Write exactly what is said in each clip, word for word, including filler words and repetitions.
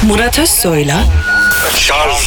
Murat Özsoy'la Şarj.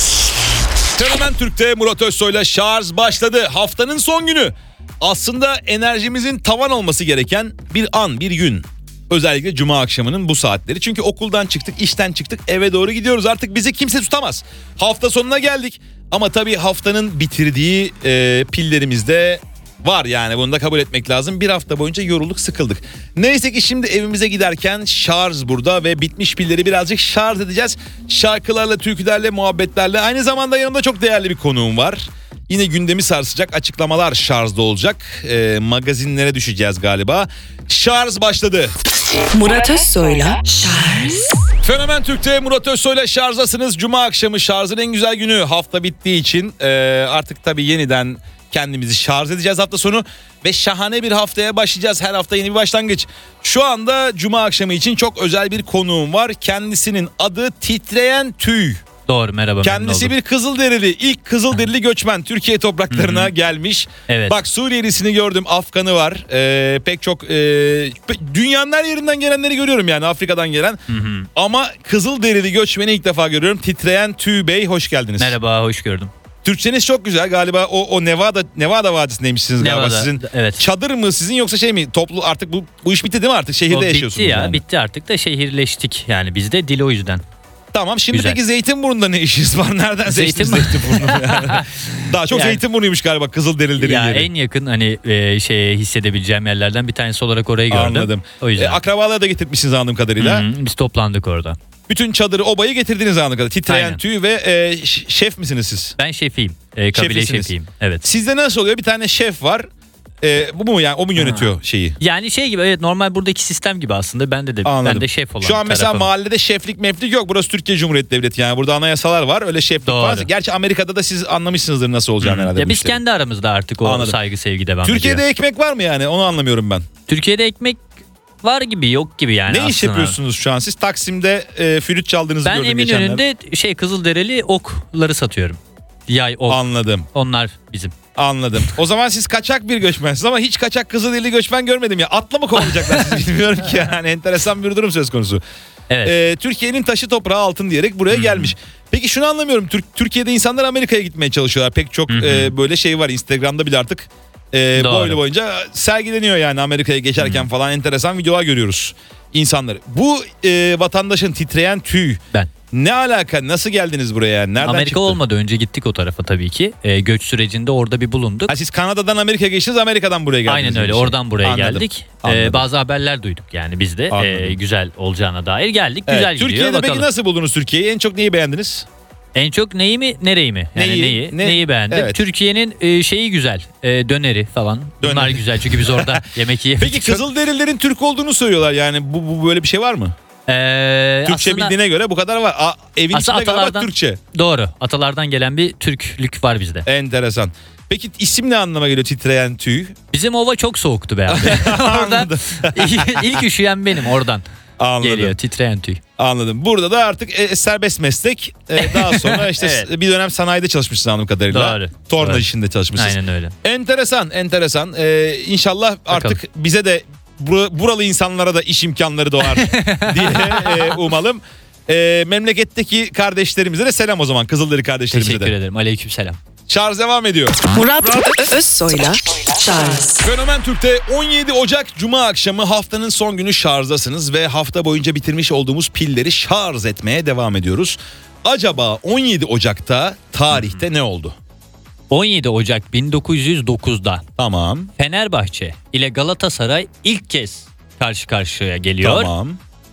Fenomen Türk'te Murat Özsoy'la şarj başladı. Haftanın son günü. Aslında enerjimizin tavan olması gereken bir an, bir gün. Özellikle cuma akşamının bu saatleri. Çünkü okuldan çıktık, işten çıktık, eve doğru gidiyoruz. Artık bizi kimse tutamaz. Hafta sonuna geldik. Ama tabii haftanın bitirdiği e, pillerimiz de var, yani bunu da kabul etmek lazım. Bir hafta boyunca yorulduk, sıkıldık. Neyse ki şimdi evimize giderken şarj burada ve bitmiş pilleri birazcık şarj edeceğiz. Şarkılarla, türkülerle, muhabbetlerle. Aynı zamanda yanımda çok değerli bir konuğum var. Yine gündemi sarsacak açıklamalar şarjda olacak. E, magazinlere düşeceğiz galiba. Şarj başladı. Murat Özsoy'la şarj. Fenomen Türk'te Murat Özsoy'la şarjdasınız. Cuma akşamı şarjın en güzel günü. Hafta bittiği için e, artık tabii yeniden kendimizi şarj edeceğiz hafta sonu. Ve şahane bir haftaya başlayacağız. Her hafta yeni bir başlangıç. Şu anda Cuma akşamı için çok özel bir konuğum var. Kendisinin adı Titreyen Tüy. Doğru, merhaba. Kendisi bir Kızılderili, ilk Kızılderili göçmen Türkiye topraklarına Hı-hı. gelmiş. Evet. Bak, Suriyelisini gördüm, Afganı var. Ee, pek çok e, dünyanın her yerinden gelenleri görüyorum, yani Afrika'dan gelen. Hı-hı. Ama Kızılderili göçmeni ilk defa görüyorum. Titreyen Tüy Bey, hoş geldiniz. Merhaba, hoş gördüm. Türkçeniz çok güzel galiba. O, o Nevada Nevada vadisindeymişsiniz galiba Nevada, sizin. Evet. Çadır mı sizin, yoksa şey mi? Toplu artık bu bu iş bitti değil mi artık? Şehirde o yaşıyorsunuz. Bitti ya, yani. bitti artık da şehirleştik. Yani bizde dil o yüzden. Tamam, şimdi Güzel. peki Zeytinburnu'nda ne işiniz var? Nereden seçtiniz Zeytin... Zeytinburnu'nu? Yani? Daha çok yani, Zeytinburnu'ymuş galiba Kızılderililerin ya yeri. En yakın hani e, şeye hissedebileceğim yerlerden bir tanesi olarak orayı gördüm. Anladım. O yüzden. E, akrabaları da getirtmişsiniz anladığım kadarıyla. Hı-hı, biz toplandık orada. Bütün çadırı, obayı getirdiniz anladığım kadarıyla. Titreyen Aynen. Tüy ve e, şef misiniz siz? Ben şefiyim. E, kabile Şefisiniz. şefiyim. Evet. Sizde nasıl oluyor? Bir tane şef var. E, bu mu yani, o mu yönetiyor şeyi? Yani şey gibi, evet, normal buradaki sistem gibi aslında. Bende de Anladım. ben de şef olan Şu an mesela tarafım. mahallede şeflik meflik yok. Burası Türkiye Cumhuriyeti Devleti, yani burada anayasalar var. Öyle şeflik Doğru. var. Gerçi Amerika'da da siz anlamışsınızdır nasıl olacağını herhalde. Ya biz işlerin. kendi aramızda artık o Anladım. saygı sevgi devam Türkiye'de ediyor. ekmek var mı yani? Onu anlamıyorum ben. Türkiye'de ekmek var gibi, yok gibi yani. Ne aslında. iş yapıyorsunuz şu an? Siz Taksim'de e, flüt çaldığınızı Ben gördüm geçenlerde. Eminönü'nde şey Kızılderili okları satıyorum. Yay ok. Anladım. Onlar bizim. Anladım. O zaman siz kaçak bir göçmensiniz, ama hiç kaçak Kızılderili göçmen görmedim ya. Atla mı kovalayacaklar sizi bilmiyorum ki, yani enteresan bir durum söz konusu. Evet. Ee, Türkiye'nin taşı toprağı altın diyerek buraya hmm. gelmiş. Peki şunu anlamıyorum. Türk, Türkiye'de insanlar Amerika'ya gitmeye çalışıyorlar. Pek çok Hmm. e, böyle şey var. Instagram'da bile artık e, boylu boyunca sergileniyor, yani Amerika'ya geçerken hmm. falan enteresan videolar görüyoruz insanları. Bu e, vatandaşın Titreyen Tüy. Ben. Ne alaka? Nasıl geldiniz buraya yani? Nereden Amerika çıktı? olmadı, önce gittik o tarafa tabii ki. Ee, göç sürecinde orada bir bulunduk. Ha, siz Kanada'dan Amerika'ya geçtiniz, Amerika'dan buraya geldiniz. Aynen öyle, şey. oradan buraya Anladım. geldik. Anladım. Ee, bazı haberler duyduk yani biz de ee, güzel olacağına dair geldik. Evet, güzel gidiyor, Türkiye'de bakalım. peki nasıl buldunuz Türkiye'yi? En çok neyi beğendiniz? En çok neyi mi, nereyi mi? Yani Neyi, neyi, ne- neyi beğendim? Evet. Türkiye'nin e, şeyi güzel, e, döneri falan. Bunlar Döner. güzel çünkü biz orada yemek yiyemedik. Peki Kızılderililerin Türk olduğunu söylüyorlar, yani bu, bu böyle bir şey var mı? Ee, Türkçe aslında, bildiğine göre bu kadar var. A, evin Aslında içinde galiba atalardan- Türkçe. Doğru. Atalardan gelen bir Türklük var bizde. Enteresan. Peki isim ne anlama geliyor Titreyen Tüy? Bizim ova çok soğuktu be abi. Oradan Anladım. ilk üşüyen benim oradan. Anladım. Geliyor titreyen tüy. Anladım. Burada da artık e, serbest meslek. E, daha sonra işte Evet. bir dönem sanayide çalışmışsın anladığım kadarıyla. Doğru. Torna Doğru. işinde çalışmışsınız. Aynen öyle. Enteresan, enteresan. Ee, inşallah artık bize de bur- buralı insanlara da iş imkanları doğar diye e, umalım. E, memleketteki kardeşlerimize de selam o zaman, Kızılderili kardeşlerimize Teşekkür de. ederim. Aleykümselam. Şarj devam ediyor. Murat Özsoy'la şarj. Fenomen Türk'te on yedi Ocak Cuma akşamı, haftanın son günü şarjdasınız ve hafta boyunca bitirmiş olduğumuz pilleri şarj etmeye devam ediyoruz. Acaba on yedi Ocak'ta tarihte ne oldu? on yedi Ocak bin dokuz yüz dokuzda Tamam. Fenerbahçe ile Galatasaray ilk kez karşı karşıya geliyor. Tamam.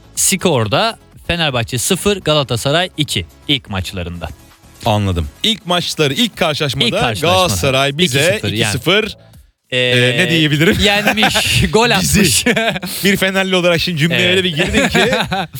Skorda Fenerbahçe sıfır, Galatasaray iki ilk maçlarında. Anladım. İlk maçları, ilk karşılaşmada, İlk karşılaşmada. Galatasaray bize iki sıfır iki sıfır Ee, Ee, ne diyebilirim? Yenmiş, gol atmış. Bizi. bir Fenerli olarak şimdi cümleye Evet. öyle bir girdin ki.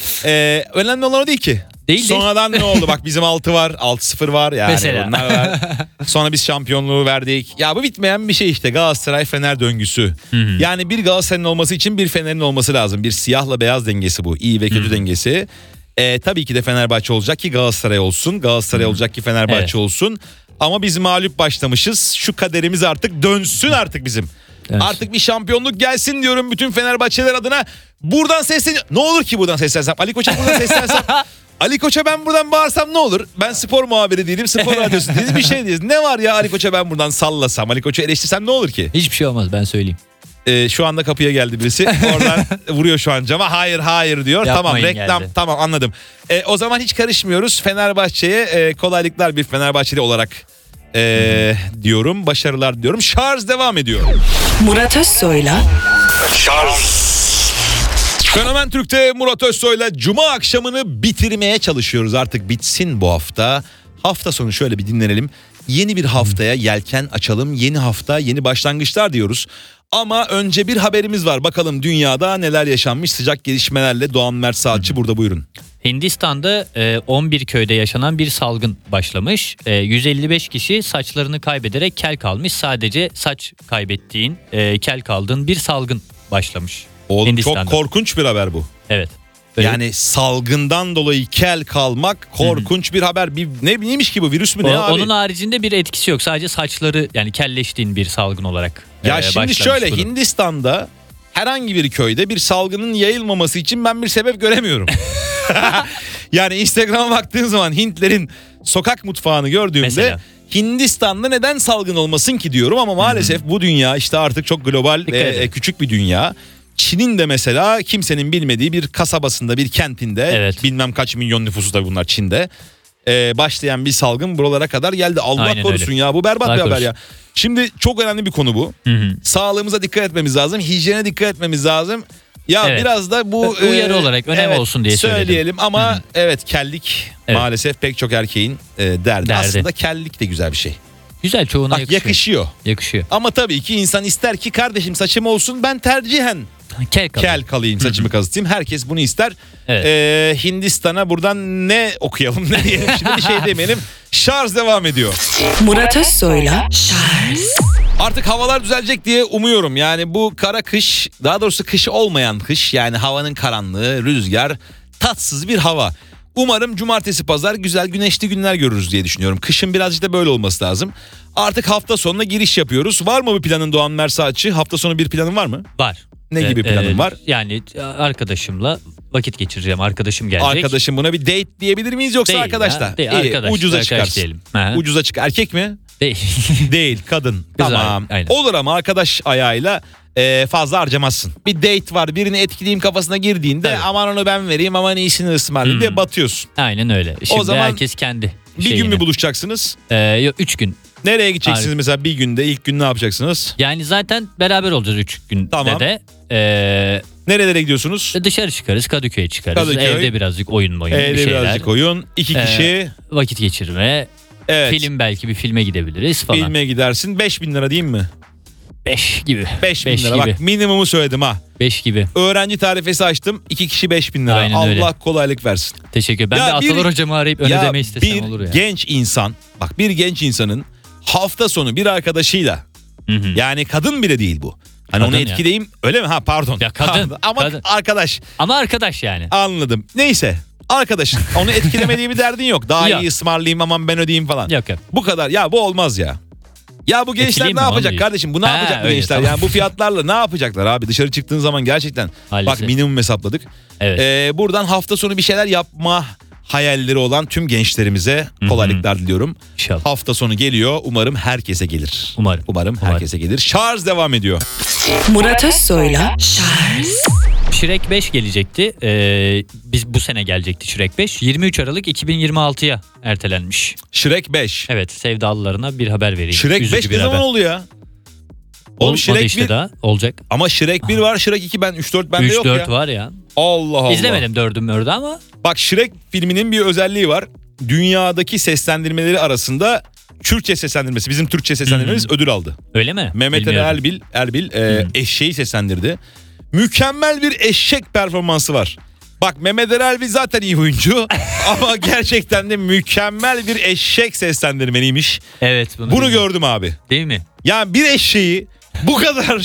e, önemli olan o değil ki. Değil, Sonradan ne oldu? Bak bizim altı var, altı sıfır var yani. Mesela. Bunlar var. Sonra biz şampiyonluğu verdik. Ya bu bitmeyen bir şey işte, Galatasaray Fener döngüsü. Hı-hı. Yani bir Galatasaray'ın olması için bir Fener'in olması lazım. Bir siyahla beyaz dengesi bu. İyi ve kötü Hı-hı. dengesi. E, tabii ki de Fenerbahçe olacak ki Galatasaray olsun. Galatasaray Hı-hı. olacak ki Fenerbahçe evet. olsun. Ama biz mağlup başlamışız. Şu kaderimiz artık dönsün artık bizim. Evet. Artık bir şampiyonluk gelsin diyorum bütün Fenerbahçeler adına. Buradan sesleniyorum. Ne olur ki buradan seslensem. Ali Koç'a buradan seslensem. Ali Koç'a ben buradan bağırsam ne olur? Ben spor muhabiri değilim, spor radyosu değiliz, bir şey değiliz. Ne var ya Ali Koç'a ben buradan sallasam, Ali Koç'u eleştirsem ne olur ki? Hiçbir şey olmaz, ben söyleyeyim. Ee, şu anda kapıya geldi birisi. Oradan vuruyor şu an cama. Hayır hayır diyor. Yapmayın, tamam reklam geldi. tamam anladım. Ee, o zaman hiç karışmıyoruz. Fenerbahçe'ye e, kolaylıklar bir Fenerbahçeli olarak e, diyorum. Başarılar diyorum. Şarj devam ediyor. Murat Özsoy'la Fenomen Türk'te Murat Özsoy'la Cuma akşamını bitirmeye çalışıyoruz. Artık bitsin bu hafta. Hafta sonu şöyle bir dinlenelim. Yeni bir haftaya yelken açalım. Yeni hafta, yeni başlangıçlar diyoruz. Ama önce bir haberimiz var. Bakalım dünyada neler yaşanmış, sıcak gelişmelerle Doğan Mert Saatçi burada, buyurun. Hindistan'da e, on bir köyde yaşanan bir salgın başlamış. E, yüz elli beş kişi saçlarını kaybederek kel kalmış. Sadece saç kaybettiğin, e, kel kaldığın bir salgın başlamış. Oğlum Hindistan'da. çok korkunç bir haber bu. Evet. Öyle. Yani salgından dolayı kel kalmak korkunç bir haber. Bir, ne neymiş ki bu, virüs mü O- ne abi? Onun haricinde bir etkisi yok. Sadece saçları, yani kelleştiğin bir salgın olarak Ya e, şimdi başlamış şöyle, durum. Hindistan'da herhangi bir köyde bir salgının yayılmaması için ben bir sebep göremiyorum. Yani Instagram'a baktığın zaman Hintlerin sokak mutfağını gördüğümde Mesela. Hindistan'da neden salgın olmasın ki diyorum, ama maalesef bu dünya işte artık çok global Dikkat ve edin. küçük bir dünya. Çin'in de mesela kimsenin bilmediği bir kasabasında, bir kentinde, Evet. bilmem kaç milyon nüfusu da bunlar Çin'de, e, başlayan bir salgın buralara kadar geldi. Allah Aynen korusun öyle. ya, bu berbat Allah bir haber korusun. ya. Şimdi çok önemli bir konu bu. Hı hı. Sağlığımıza dikkat etmemiz lazım. Hijyene dikkat etmemiz lazım. Ya Evet. biraz da bu Uyarı olarak önem olsun diye söyledim. söyleyelim ama evet, kellik Evet. maalesef pek çok erkeğin e, derdi. Derdi. Aslında kellik de güzel bir şey. Güzel, çoğuna Bak yakışıyor. yakışıyor. Yakışıyor. Ama tabii ki insan ister ki kardeşim saçım olsun, ben tercihen Kel kalın. kel kalayım, saçımı kazıtayım. Herkes bunu ister. Evet. Ee, Hindistan'a buradan ne okuyalım ne diyelim, şimdi bir şey demeyelim. Şarj devam ediyor. Murat Özsoy'la Şarj. Artık havalar düzelecek diye umuyorum. Yani bu kara kış, daha doğrusu kış olmayan kış, yani havanın karanlığı, rüzgar, tatsız bir hava. Umarım cumartesi pazar güzel güneşli günler görürüz diye düşünüyorum. Kışın birazcık da böyle olması lazım. Artık hafta sonuna giriş yapıyoruz. Var mı bir planın Doğan Mersaatçı? Hafta sonu bir planın var mı? Var. Ne gibi planın var? Yani arkadaşımla vakit geçireceğim. Arkadaşım gelecek. Arkadaşım, buna bir date diyebilir miyiz yoksa Değil arkadaşla? ya, değil, İyi, arkadaş, ucuza arkadaş çıkarsın. diyelim. Aha. Ucuza çık. Erkek mi? Değil. Değil, kadın. Güzel, Tamam. aynen. Olur ama arkadaş ayağıyla e, fazla harcamazsın. Bir date var, birini etkileyeyim kafasına girdiğinde Tabii. aman onu ben vereyim, aman iyisini ısmarlayayım Hmm. diye batıyorsun. Aynen öyle. Şimdi zaman herkes kendi Bir şeyini. gün mü buluşacaksınız? Ee, yok, üç gün. Nereye gideceksiniz Abi. mesela bir günde? İlk gün ne yapacaksınız? Yani zaten beraber olacağız üç günde Tamam. de. Ee, Nerelere gidiyorsunuz? dışarı çıkarız, Kadıköy'e çıkarız. Kadıköy. Evde birazcık oyun oyun bir Evde şeyler. birazcık oyun. İki Ee, kişi. Vakit geçirme. Evet. Film, belki bir filme gidebiliriz falan. Filme gidersin. Beş bin lira diyeyim mi? Beş gibi. Beş bin Beş lira. gibi. Bak minimumu söyledim ha. Beş gibi. Öğrenci tarifesi açtım. İki kişi beş bin lira. Aynen Allah öyle. kolaylık versin. Teşekkür. Ben Ya de bir- Atalar hocamı arayıp öne Ya deme istesem bir olur ya. genç insan, bak bir genç insanın hafta sonu bir arkadaşıyla, Hı hı. yani kadın bile değil bu. Hani Kadın onu ya. etkileyeyim öyle mi? Ha pardon. Ya kadın, Ama kadın. arkadaş, Ama arkadaş yani. anladım. Neyse, arkadaşın onu etkilemediği bir derdin yok. Daha Yok. iyi ısmarlayayım, aman ben ödeyeyim falan. Yok yok. Bu kadar. Ya bu olmaz ya. Ya bu gençler Etkileyeyim ne mi? yapacak Onu kardeşim? Bu ne Ha, yapacak bu öyle, gençler? tamam. Yani bu fiyatlarla ne yapacaklar abi? Dışarı çıktığın zaman gerçekten Maalesef. bak minimum hesapladık. Evet. Ee, buradan hafta sonu bir şeyler yapma hayalleri olan tüm gençlerimize kolaylıklar diliyorum. İnşallah. Hafta sonu geliyor. Umarım herkese gelir. Umarım. Umarım Umarım. herkese gelir. Şarj devam ediyor. Murat Özsoy'la Şarj. Shrek beş gelecekti. Ee, biz bu sene gelecekti Shrek beş. yirmi üç Aralık iki bin yirmi altıya ertelenmiş. Shrek beş. Evet, sevdalılarına bir haber vereyim. Shrek Üzücü beş bir ne zaman haber. oldu ya? Oğlum Olmadı Shrek işte bir daha. Olacak. ama Shrek bir var, Shrek iki ben üç dört bende üç yok dört ya. var ya. Allah Allah. İzlemedim dördüm mördü ama. Bak Shrek filminin bir özelliği var. Dünyadaki seslendirmeleri arasında Türkçe seslendirmesi, bizim Türkçe seslendirmemiz ödül aldı. Öyle mi? Mehmet Ali Bilmiyorum. Erbil, Erbil e, eşeği seslendirdi. Mükemmel bir eşek performansı var. Bak Mehmet Ali Erbil zaten iyi oyuncu ama gerçekten de mükemmel bir eşek seslendirmeniymiş. Evet. Bunu, Bunu bilmiyorum. gördüm abi. Değil mi? Yani bir eşeği bu kadar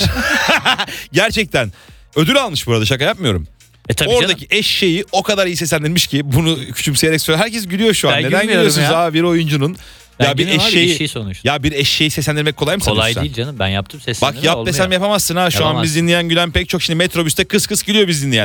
gerçekten ödül almış bu arada, şaka yapmıyorum. E tabii Oradaki canım. eşeği o kadar iyi seslendirmiş ki bunu küçümseyerek söylüyor. Herkes gülüyor şu an. Ben Neden gülmüyorum gülüyorsunuz ya. abi bir oyuncunun? Ben Ya bir gülmüyorum abi, eşeği eşeği sonuçta. ya bir eşeği seslendirmek kolay mı Kolay sanıyorsun sen? değil canım. Ben yaptım seslendirme. Bak yap olmuyor. desem yapamazsın ha. Şu an Yapamazsın. biz dinleyen gülen pek çok, şimdi metrobüste kıs kıs gülüyor biz dinleyen.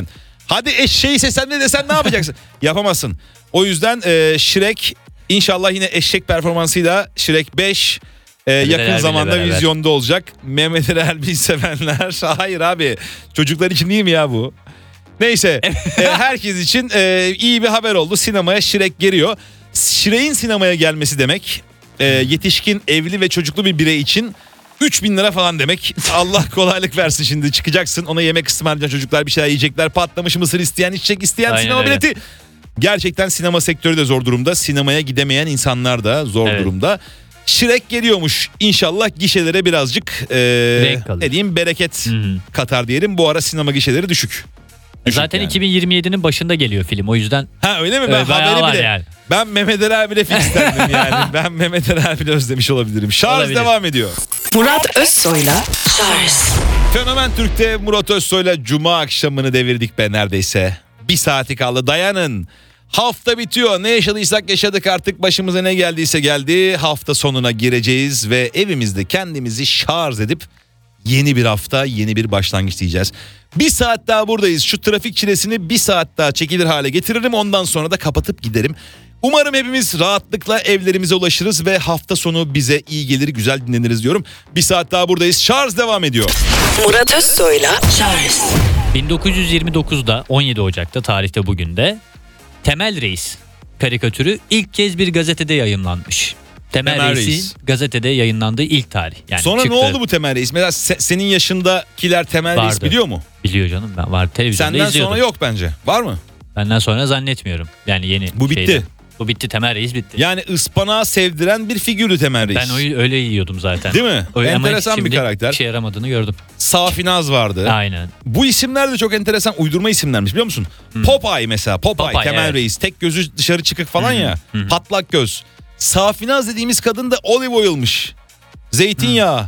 Hadi eşeği seslenme desen ne yapacaksın? Yapamazsın. O yüzden e, Shrek inşallah yine eşek performansıyla Shrek beş e, yakın Erbil'le zamanda beraber. vizyonda olacak. Mehmet Ali Erbil sevenler. Hayır abi, çocuklar için değil mi ya bu? Neyse e, herkes için e, iyi bir haber oldu. Sinemaya Shrek geliyor. Shrek'in sinemaya gelmesi demek e, yetişkin, evli ve çocuklu bir birey için üç bin lira falan demek. Allah kolaylık versin, şimdi çıkacaksın. Ona yemek ısmarlayacaksın, çocuklar bir şeyler yiyecekler. Patlamış mısır isteyen, içecek isteyen, Aynen sinema öyle. bileti. Gerçekten sinema sektörü de zor durumda. Sinemaya gidemeyen insanlar da zor Evet. durumda. Shrek geliyormuş. İnşallah gişelere birazcık e, Renk alır. ne diyeyim, bereket Hı-hı. katar diyelim. Bu ara sinema gişeleri düşük. Düşük Zaten yani. iki bin yirmi yedinin başında geliyor film. O yüzden Ha öyle mi? Ben Evet, bayağı haberi var bile. yani. Ben Mehmet Ali abiyle fixlendim yani. Ben Mehmet Ali abiyle özlemiş olabilirim. Şarj Olabilir. devam ediyor. Murat Özsoy'la Şarj. Fenomen Türk'te Murat Özsoy'la Cuma akşamını devirdik be neredeyse. Bir saati kaldı, dayanın. Hafta bitiyor. Ne yaşadıysak yaşadık artık. Başımıza ne geldiyse geldi. Hafta sonuna gireceğiz ve evimizde kendimizi şarj edip yeni bir hafta, yeni bir başlangıç diyeceğiz. Bir saat daha buradayız. Şu trafik çilesini bir saat daha çekilir hale getiririm. Ondan sonra da kapatıp giderim. Umarım hepimiz rahatlıkla evlerimize ulaşırız ve hafta sonu bize iyi gelir, güzel dinleniriz diyorum. Bir saat daha buradayız. Şarj devam ediyor. Murat Özsoy'la Şarj. bin dokuz yüz yirmi dokuzda on yedi Ocak'ta tarihte bugün de Temel Reis karikatürü ilk kez bir gazetede yayınlanmış. Temel, Temel Reis'in Reis. gazetede yayınlandığı ilk tarih. Yani Sonra çıktı. ne oldu bu Temel Reis? Mesela se- senin yaşındakiler Temel Reis Vardı. biliyor mu? Biliyor canım, ben var televizyonda Senden izliyordum. sonra yok bence. Var mı? Benden sonra zannetmiyorum. Yani yeni Bu bitti. şeyde. Bu bitti, Temel Reis bitti. Yani ıspanağı sevdiren bir figürü Temel Reis. Ben öyle, öyle yiyordum zaten. Değil mi? Öyle, ama Enteresan bir şimdi karakter. işe yaramadığını gördüm. Safinaz vardı. Aynen. Bu isimler de çok enteresan uydurma isimlermiş, biliyor musun? Popeye mesela. Popeye, Popeye, Temel evet. Reis. Tek gözü dışarı çıkık falan ya. Patlak göz. Safinaz dediğimiz kadın da olive oil'mış. Zeytinyağı.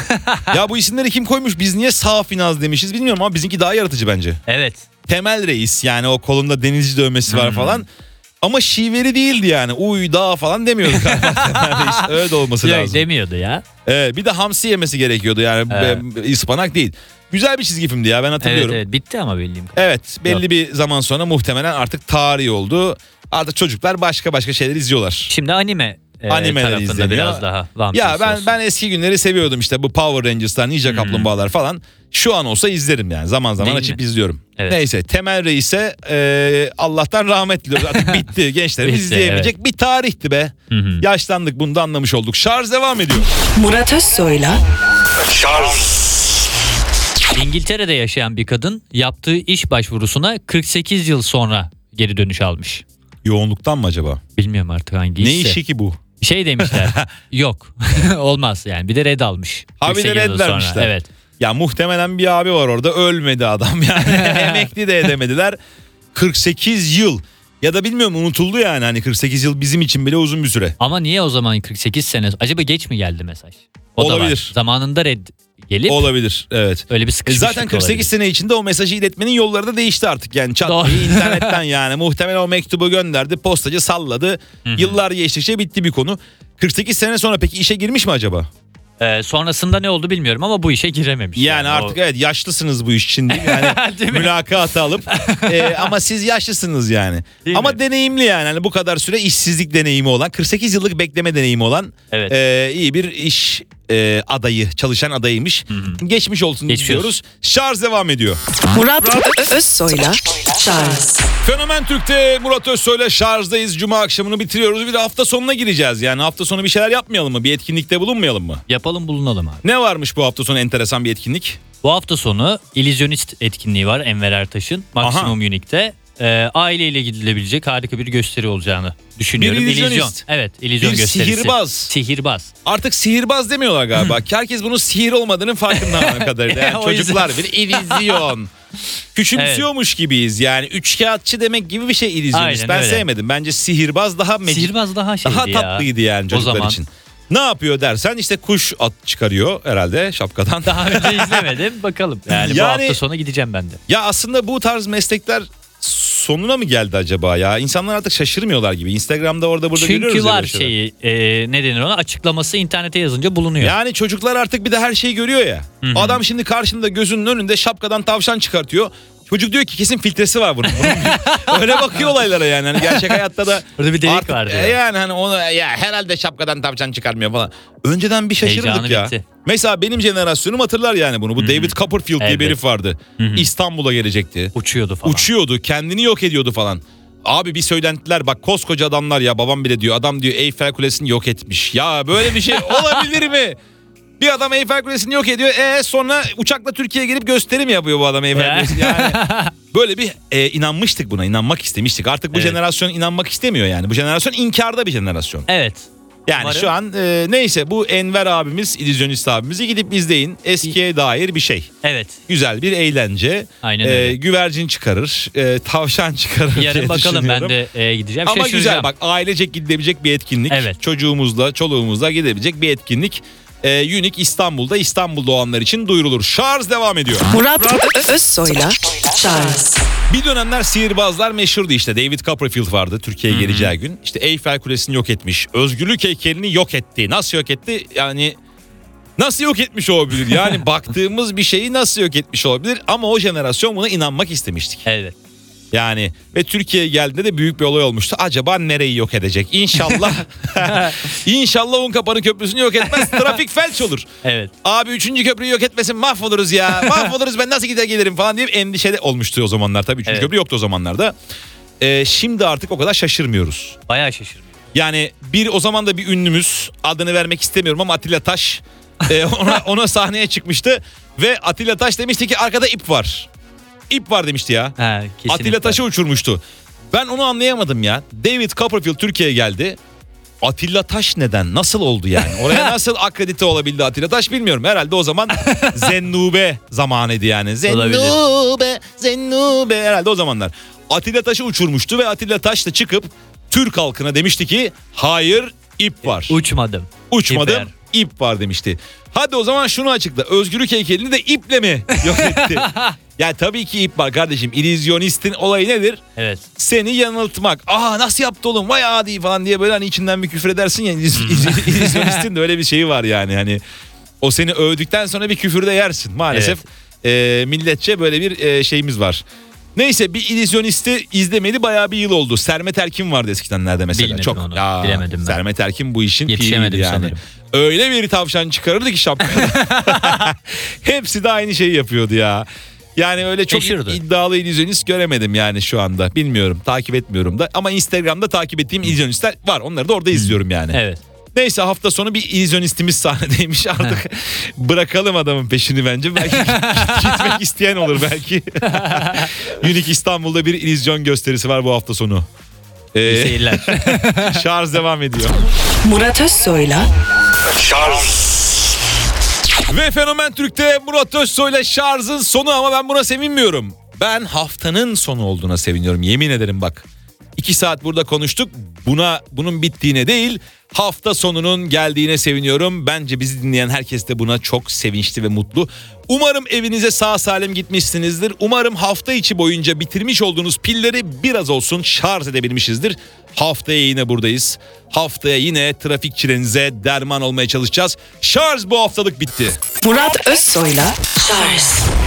Ya bu isimleri kim koymuş? Biz niye Safinaz demişiz bilmiyorum ama bizimki daha yaratıcı bence. Evet. Temel Reis, yani o kolunda denizci dövmesi var falan. Ama şiveri değildi yani. Uy dağ falan demiyordu galiba Temel Reis. Öyle de olması Yok, lazım. demiyordu ya. Evet, bir de hamsi yemesi gerekiyordu yani. Evet. E, ıspanak değil. Güzel bir çizgi filmdi ya, ben Evet, hatırlıyorum. evet, bitti ama bildiğim kadarıyla. Evet, belli Yok. bir zaman sonra muhtemelen artık tarihi oldu. Artık çocuklar başka başka şeyler izliyorlar. Şimdi anime e, Animeler tarafında izleniyor. biraz daha. One Ya Piece ben olsun. ben eski günleri seviyordum, işte bu Power Rangers'lar, Ninja Kaplumbağalar falan. Şu an olsa izlerim yani, zaman zaman Değil açıp mi? izliyorum. Evet. Neyse, Temel Reis'e e, Allah'tan rahmet diliyoruz. Artık bitti, gençlerimiz Bitti, izleyemeyecek bir tarihti be. Hı hı. Yaşlandık, bunu da anlamış olduk. Şarj devam ediyor. Murat Özsoy'la İngiltere'de yaşayan bir kadın yaptığı iş başvurusuna kırk sekiz yıl sonra geri dönüş almış. Yoğunluktan mı acaba? Bilmiyorum artık hangi Ne işse. işi ki bu? Şey demişler. Yok. Olmaz yani. Bir de red almış. Ha, bir de kırk sekiz red yıl sonra. vermişler. Evet. Ya muhtemelen bir abi var orada, ölmedi adam yani. Emekli de edemediler. kırk sekiz yıl. Ya da bilmiyorum, unutuldu yani, hani kırk sekiz yıl bizim için bile uzun bir süre. Ama niye o zaman kırk sekiz sene? Acaba geç mi geldi mesaj? O da Olabilir. var. Zamanında red gelip Olabilir, evet. öyle bir E sıkışmışlık zaten kırk sekiz olabilir. sene içinde o mesajı iletmenin yolları da değişti artık yani, çat Doğru. diye internetten yani. Muhtemelen o mektubu gönderdi, postacı salladı. Yıllar geçtikçe bitti bir konu. kırk sekiz sene sonra peki işe girmiş mi acaba? Ee, sonrasında ne oldu bilmiyorum ama bu işe girememiş. Yani, o- artık evet, yaşlısınız bu iş için değil mi? Yani Değil mi? mülakatı alıp e, ama siz yaşlısınız yani. Değil ama mi? deneyimli yani, hani bu kadar süre işsizlik deneyimi olan, kırk sekiz yıllık bekleme deneyimi olan Evet. e, iyi bir iş e, adayı, çalışan adayıymış. Geçmiş olsun Geçmiş diyoruz. Şarj devam ediyor. Murat Ö- Özsoy'la Şarj. Fenomen Türk'te Murat Özsoy'la şarjdayız. Cuma akşamını bitiriyoruz. Bir de hafta sonuna gireceğiz. Yani hafta sonu bir şeyler yapmayalım mı? Bir etkinlikte bulunmayalım mı? Yapalım, bulunalım abi. Ne varmış bu hafta sonu enteresan bir etkinlik? Bu hafta sonu İllüzyonist etkinliği var Enver Ertaş'ın Maksimum Unique'te. Ee, aileyle gidilebilecek harika bir gösteri olacağını düşünüyorum. Bir illüzyonist. İllüzyon. Evet, illüzyon Bir gösterisi. sihirbaz. Sihirbaz. Artık sihirbaz demiyorlar galiba. Herkes bunun sihir olmadığının farkında anladığım kadarıyla. Yani O yüzden- çocuklar bir illüzyon. Küçümsüyormuş gibiyiz yani. Üçkağıtçı demek gibi bir şey illüzyonist. Aynen Ben öyle. sevmedim. Bence sihirbaz daha mecid. Sihirbaz daha şeydi Daha ya. tatlıydı yani O çocuklar zaman. için. Ne yapıyor dersen, işte kuş at çıkarıyor herhalde şapkadan. Daha önce izlemedim. Bakalım. Yani, bu Yani- hafta sonu gideceğim ben de. Ya aslında bu tarz meslekler sonuna mı geldi acaba ya? İnsanlar artık şaşırmıyorlar gibi. Instagram'da orada burada görüyoruz Çünkü ya var böyle şeyler. şeyi e, ne denir ona, açıklaması internete yazınca bulunuyor. Yani çocuklar artık bir de her şeyi görüyor ya. Adam şimdi karşında gözünün önünde şapkadan tavşan çıkartıyor. Çocuk diyor ki kesin filtresi var bunun. bunun öyle bakıyor olaylara yani. Hani gerçek hayatta da Orada bir delik artık, vardı e, ya. yani hani onu ya herhalde şapkadan tavşan çıkarmıyor falan. Önceden bir şaşırdık Heyecanı ya. bitti. Mesela benim jenerasyonum hatırlar yani bunu. Bu Hı-hı. David Copperfield diye Evet. bir herif vardı. Hı-hı. İstanbul'a gelecekti. Uçuyordu falan. Uçuyordu, kendini yok ediyordu falan. Abi bir söylentiler bak, koskoca adamlar ya, babam bile diyor, adam diyor Eyfel Kulesi'ni yok etmiş. Ya böyle bir şey olabilir mi? Bir adam Eyfel Kulesi'ni yok ediyor. E sonra uçakla Türkiye'ye gelip gösteri mi yapıyor bu adam Eyfel Kulesi'ni? Yani böyle bir e, inanmıştık buna, inanmak istemiştik. Artık bu Evet. jenerasyon inanmak istemiyor yani. Bu jenerasyon inkarda bir jenerasyon. Evet. Yani Umarım. şu an e, neyse, bu Enver abimiz, illüzyonist abimizi gidip izleyin. Eskiye dair bir şey. Evet. Güzel bir eğlence. Aynen E, öyle. güvercin çıkarır, e, tavşan çıkarır diye Yarın bakalım, ben düşünüyorum. de e, gideceğim. Ama Şaşıracağım. güzel bak, ailecek gidilebilecek bir etkinlik. Evet. Çocuğumuzla, çoluğumuzla gidebilecek bir etkinlik. Ee, Unique İstanbul'da, İstanbul doğanlar için duyurulur. Şarj devam ediyor. Murat Ö- Özsoy'la Charles Bir dönemler sihirbazlar meşhurdu işte. David Copperfield vardı Türkiye'ye geleceği gün. İşte Eyfel Kulesi'ni yok etmiş. Özgürlük heykelini yok etti. Nasıl yok etti? Yani nasıl yok etmiş olabilir? Yani baktığımız bir şeyi nasıl yok etmiş olabilir? Ama o jenerasyon buna inanmak istemiştik. Evet. Yani ve Türkiye'ye geldiğinde de büyük bir olay olmuştu. Acaba nereyi yok edecek? İnşallah İnşallah Unkapanı Köprüsü'nü yok etmez. Trafik felç olur. Evet. Abi üçüncü köprüyü yok etmesin, mahvoluruz ya. Mahvoluruz, ben nasıl gider gelirim falan diye endişede olmuştu o zamanlar. Tabii üçüncü Evet. köprü yoktu o zamanlarda. Ee, şimdi artık o kadar şaşırmıyoruz. Bayağı şaşırdım. Yani bir o zaman da bir ünlümüz, adını vermek istemiyorum ama Atilla Taş e, ona, ona sahneye çıkmıştı. Ve Atilla Taş demişti ki arkada ip var. İp var demişti ya. Ha, kesinlikle. Atilla Taş'ı uçurmuştu. Ben onu anlayamadım ya. David Copperfield Türkiye'ye geldi. Atilla Taş neden? Nasıl oldu yani? Oraya nasıl akredite olabildi Atilla Taş bilmiyorum. Herhalde o zaman Zennube zamanıydı yani. Zennube, Zennube herhalde o zamanlar. Atilla Taş'ı uçurmuştu ve Atilla Taş da çıkıp Türk halkına demişti ki hayır, ip var. Uçmadım. Uçmadım, İp var. ip var demişti. Hadi o zaman şunu açıkla. Özgürlük heykelini de iple mi yok etti? Ya tabii ki ip var kardeşim. İllüzyonistin olayı nedir? Evet. Seni yanıltmak. Aa nasıl yaptı oğlum, vay adi falan diye böyle hani içinden bir küfür edersin ya. İllüzyonistin de öyle bir şeyi var yani. Hani o seni övdükten sonra bir küfür de yersin. Maalesef e, milletçe böyle bir e, şeyimiz var. Neyse, bir illüzyonisti izlemeli bayağı bir yıl oldu. Sermet Erkin vardı eskidenlerde mesela. Bilmedim Çok. onu, Ya, bilemedim ben. Sermet Erkin bu işin Yetişemedim piriydi yani. sanırım. Öyle bir tavşan çıkarırdı ki şapkada. Hepsi de aynı şeyi yapıyordu ya. Yani öyle çok Meşhurdu. iddialı illüzyonist göremedim yani şu anda. Bilmiyorum, takip etmiyorum da. Ama Instagram'da takip ettiğim illüzyonistler var. Onları da orada izliyorum yani. Evet. Neyse, hafta sonu bir illüzyonistimiz sahnedeymiş. Artık bırakalım adamın peşini bence. Belki gitmek isteyen olur belki. Unique İstanbul'da bir illüzyon gösterisi var bu hafta sonu. İyi Ee, seyirler. şarj devam ediyor. Murat Özsoy'la Ve Fenomen Türk'te Murat Özsoy'la şarjın sonu, ama ben buna sevinmiyorum. Ben haftanın sonu olduğuna seviniyorum, yemin ederim bak. İki saat burada konuştuk. Buna bunun bittiğine değil, hafta sonunun geldiğine seviniyorum. Bence bizi dinleyen herkes de buna çok sevinçli ve mutlu. Umarım evinize sağ salim gitmişsinizdir. Umarım hafta içi boyunca bitirmiş olduğunuz pilleri biraz olsun şarj edebilmişizdir. Haftaya yine buradayız. Haftaya yine trafik çilenize derman olmaya çalışacağız. Şarj bu haftalık bitti. Murat Özsoy'la Charles